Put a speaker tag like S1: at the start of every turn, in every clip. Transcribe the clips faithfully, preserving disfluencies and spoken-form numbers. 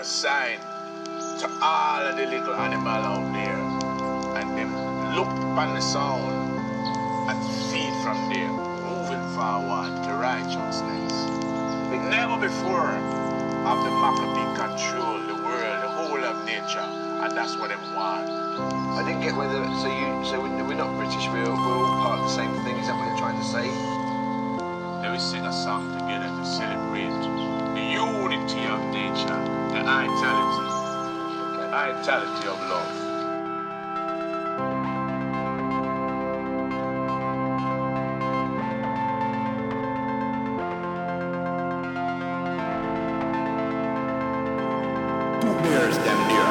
S1: a sign to all of the little animal out there, and them look upon the sound and feed from there, moving forward to righteousness. Never before have the Maccabee control the world, the whole of nature, and that's what they want.
S2: I didn't get whether, so you, so we're not British, we're, we're all part of the same thing, is that what you're trying to say?
S1: They will sing a song together to celebrate the unity of nature, the itality, the itality of love.
S3: Where's them dear?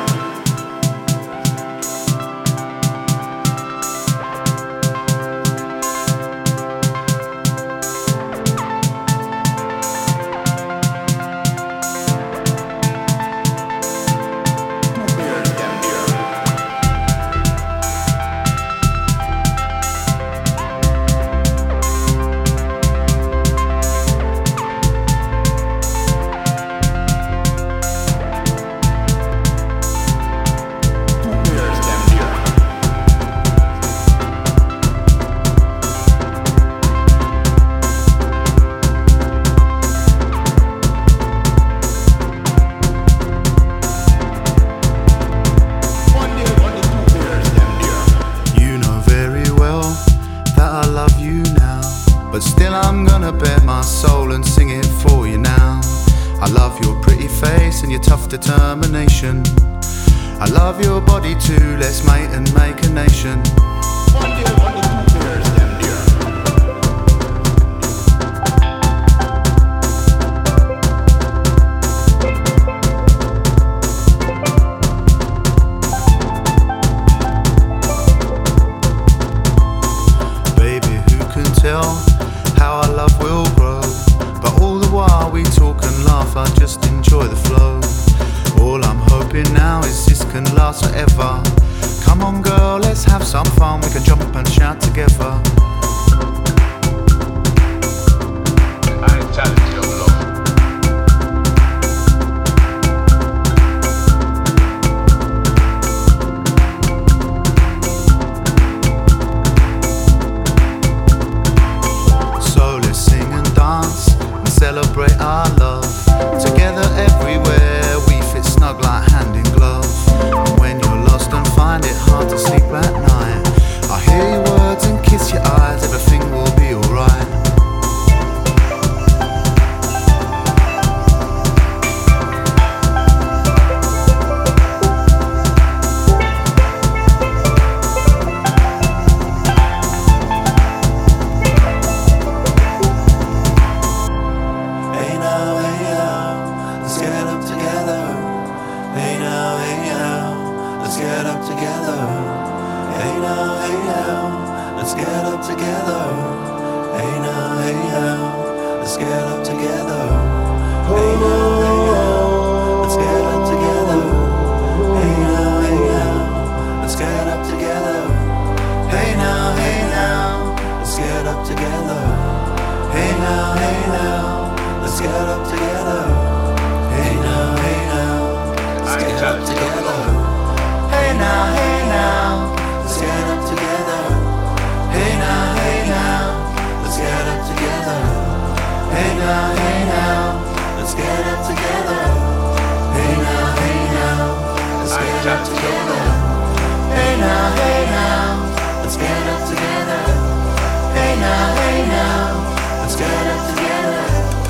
S4: But still I'm gonna bare my soul and sing it for you now. I love your pretty face and your tough determination. I love your body too, let's mate and make a nation.
S3: One dear, one dear, two dears, them dear.
S4: Baby, who can tell how our love will grow? But all the while we talk and laugh, I just enjoy the flow. All I'm hoping now is this can last forever. Come on girl, let's have some fun, we can jump and shout together.
S1: Itality of love.
S4: So let's sing and dance and celebrate our love. Together everywhere, we fit snug like hand in glove. And when you're lost and find it hard to sleep at night, I hear your words and kiss your eyes, everything will be alright.
S5: Hey now, hey now, let's get up together. Hey now, hey now, let's get up together. Hey now, hey now, let's get up together. Hey now, hey now, let's get up together. Hey now, hey now, let's get up together. Hey now, hey now, let's get up together. Hey now, hey now, let's get up together. Hey now, hey now, let's get up together. Hey now, hey now, let's get up together. Hey now, hey now, let's get up together. Hey now, hey now, let's get up together. Hey now, hey now, let's get up together. Hey now, hey now, let's get up together. Hey now, hey now, let's get up together. Hey now, hey now, let's get up together.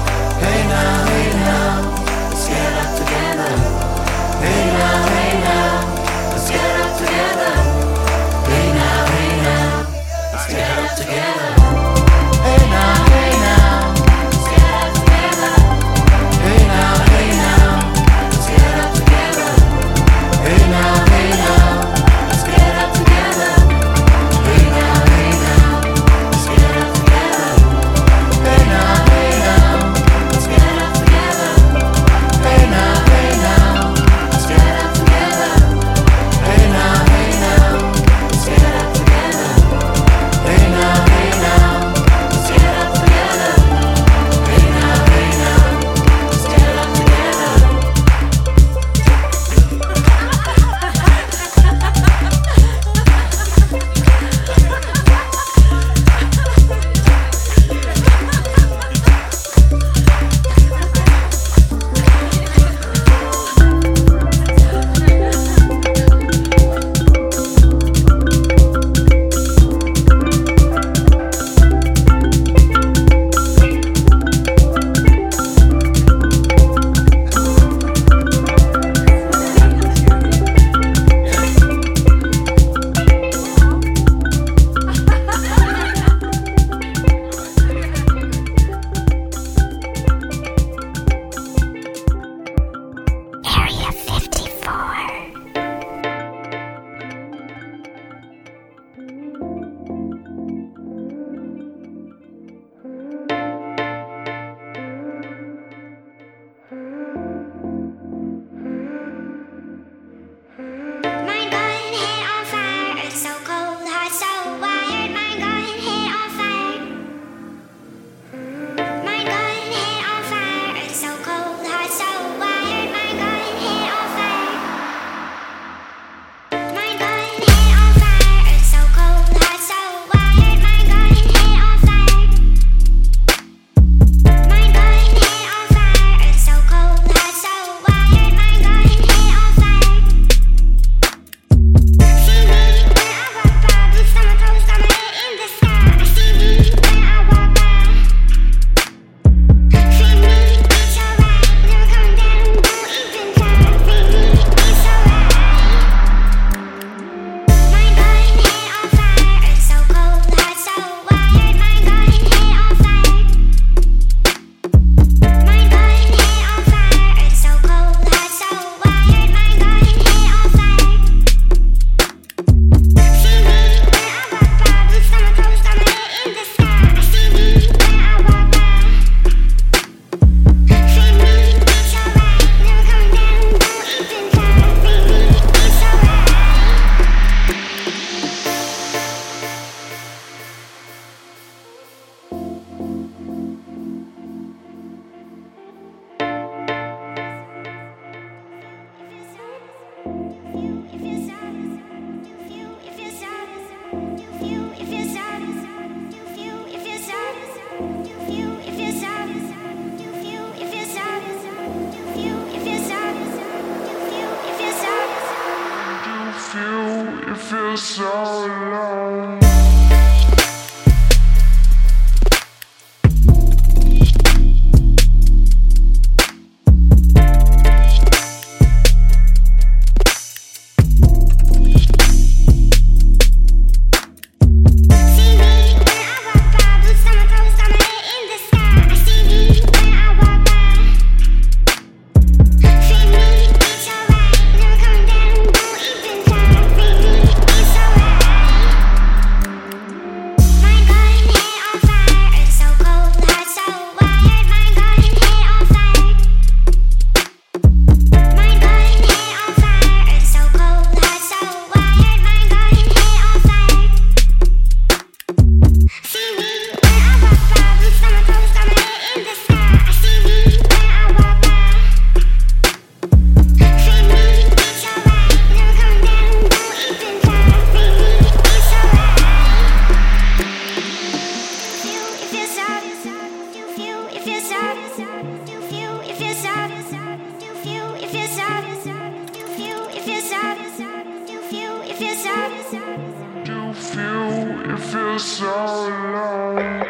S6: feel so alone.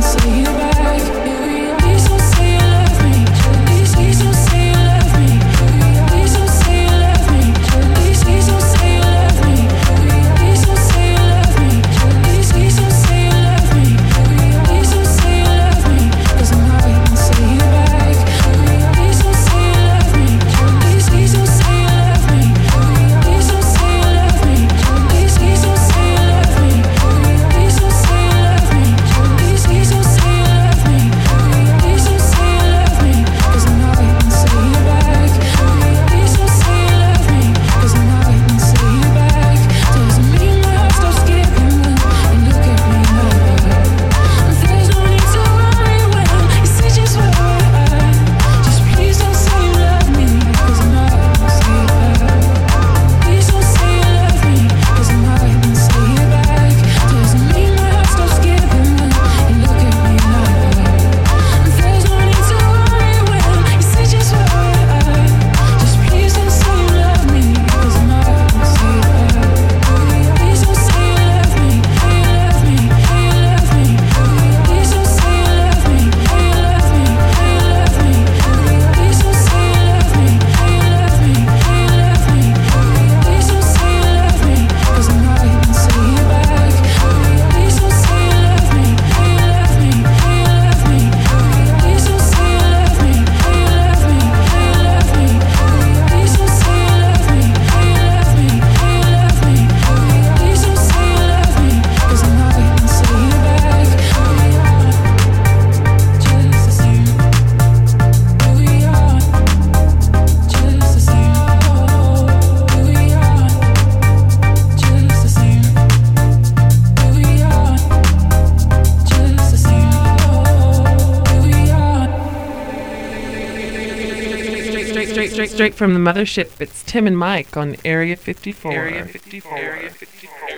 S7: straight, straight from the mothership. It's Tim and Mike on Area fifty-four. Area fifty-four. Area fifty-four.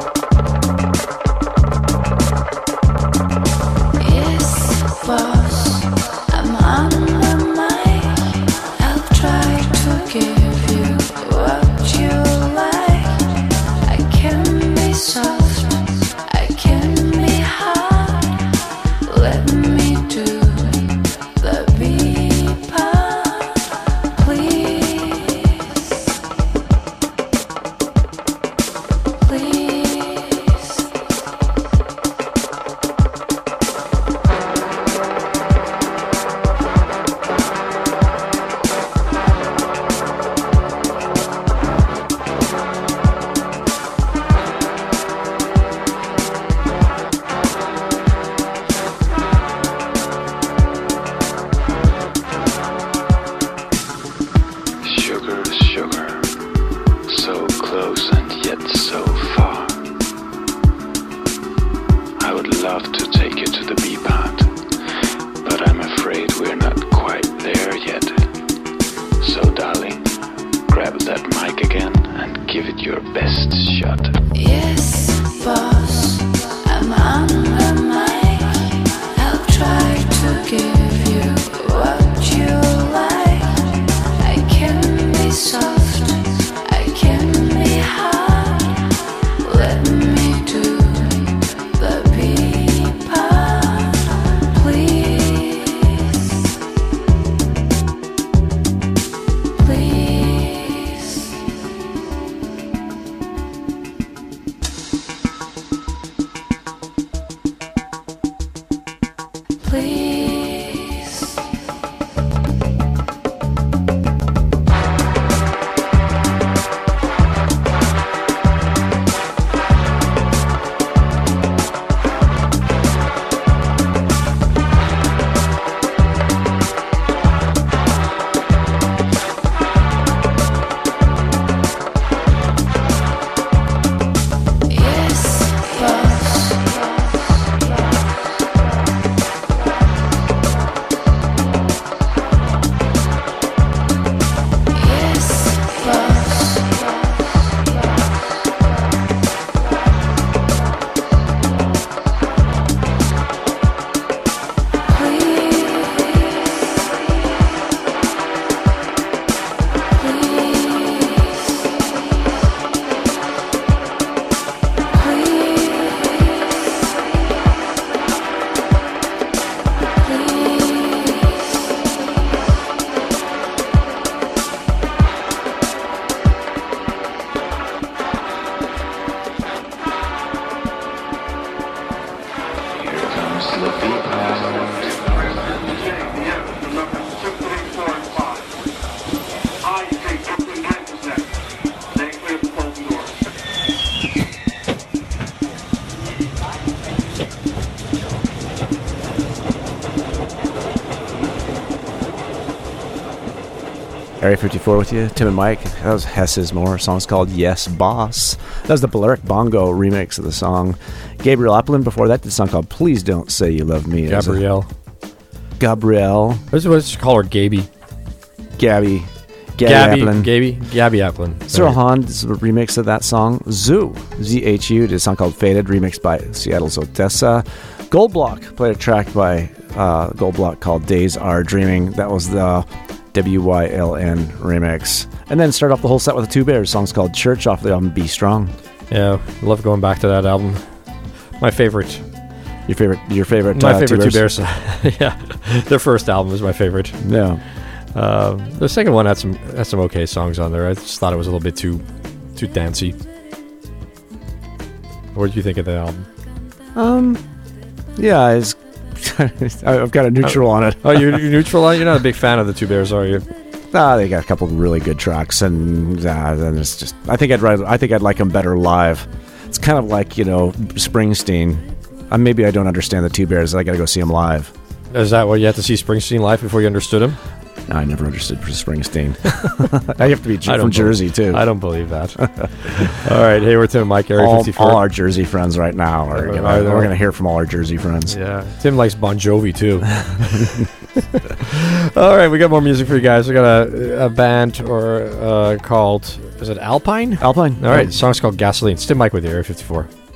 S8: Yes, boss. Area fifty-four with you. Tim and Mike. That was Hess's More. A song's called Yes Boss. That was the Balearic Bongo remix of the song. Gabriel Applin before that did a song called Please Don't Say You Love Me.
S9: Gabrielle.
S8: Gabrielle.
S9: What's what's call her? Gaby.
S8: Gabby.
S9: Gabby.
S8: Applin.
S9: Gaby. Gabby Applin.
S8: Cyril Hahn is a remix of that song. Zoo. Z H U did a song called Faded, remixed by Seattle's Odessa. Goldblock played a track by uh, Goldblock called Days Are Dreaming. That was the W Y L N remix. And then start off the whole set with the Two Bears. Songs called Church off the album Be Strong.
S9: Yeah, love going back to that album. My favorite.
S8: Your favorite your favorite
S9: My
S8: uh,
S9: favorite
S8: Two
S9: Two
S8: Bears?
S9: Bears. Yeah. Their first album was my favorite.
S8: Yeah.
S9: Uh, the second one had some had some okay songs on there. I just thought it was a little bit too too dancey. What did you think of the album?
S8: Um, yeah, it's, I've got a neutral on it.
S9: Oh, you're, you're neutral on it? You're not a big fan of the Two Bears, are you?
S8: Ah, they got a couple of really good tracks, and uh, then it's just. I think I'd rather, I think I'd like them better live. It's kind of like, you know, Springsteen. Uh, maybe I don't understand the Two Bears. I got to go see them live.
S9: Is that what you had to see Springsteen live before you understood him?
S8: No, I never understood Springsteen. I have to be
S9: I
S8: from Jersey,
S9: believe,
S8: too.
S9: I don't believe that. All right. Hey, we're Tim and Mike, Area
S8: all,
S9: fifty-four.
S8: all our Jersey friends right now. Are, you know,
S9: I know.
S8: we're going to hear from all our Jersey friends.
S9: Yeah. Tim likes Bon Jovi, too. All right. We got more music for you guys. We got a, a band or uh, called, is it Alpine?
S8: Alpine.
S9: All right. The song's called Gasoline. It's Tim and Mike with you, Area fifty-four.